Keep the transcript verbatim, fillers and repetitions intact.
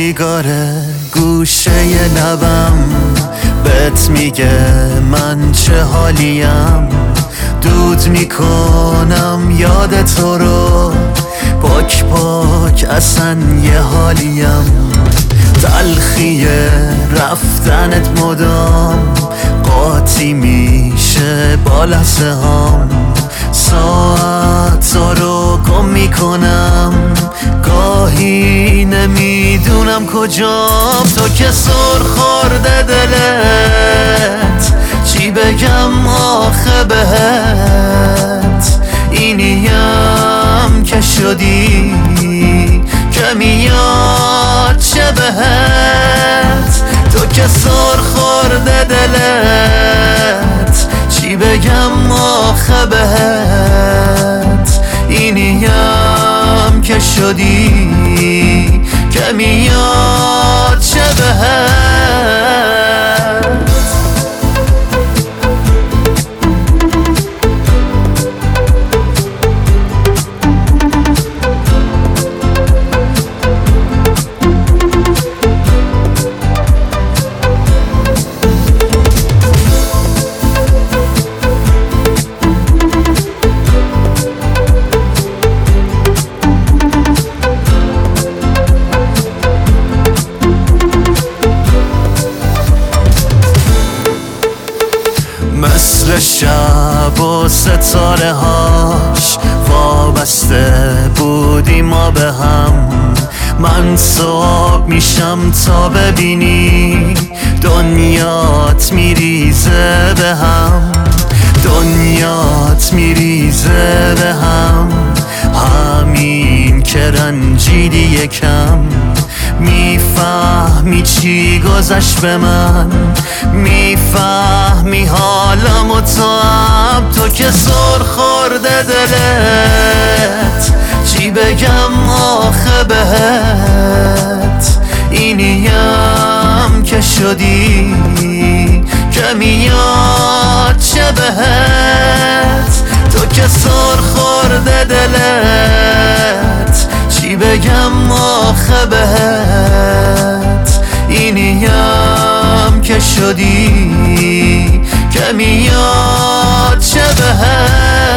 سیگاره گوشه لبم بهت میگه من چه حالیم، دود میکنم یاد تو رو، پاک پاک اصلا یه حالیم. تلخی رفتنت مدام قاطی میشه با لحظه هام، ساعت رو گم میکنم، گاهی نمیدونم کجام. تو که سر خورده دلت چی بگم آخه بهت، اینیم که شدی که میاد چه بهت. تو که سر خورده دلت چی بگم آخه بهت، اینیم که شدی که میاد چه بهت. مثل شب و ستاره هاش وابسته بودیم ما به هم، من صبح میشم تا ببینی دنیات میریزه به هم، دنیات میریزه به هم. همین که رنجیدی یکم، میفهمی چی گذشت به من، میفهمی حالم و تو هم. تو که سر خورده دلت چی بگم آخه بهت، اینیم که شدی که میاد چه بهت. تو که سر خورده دلت چی بگم آخه بهت، اینیم که شدی که میاد چه بهت.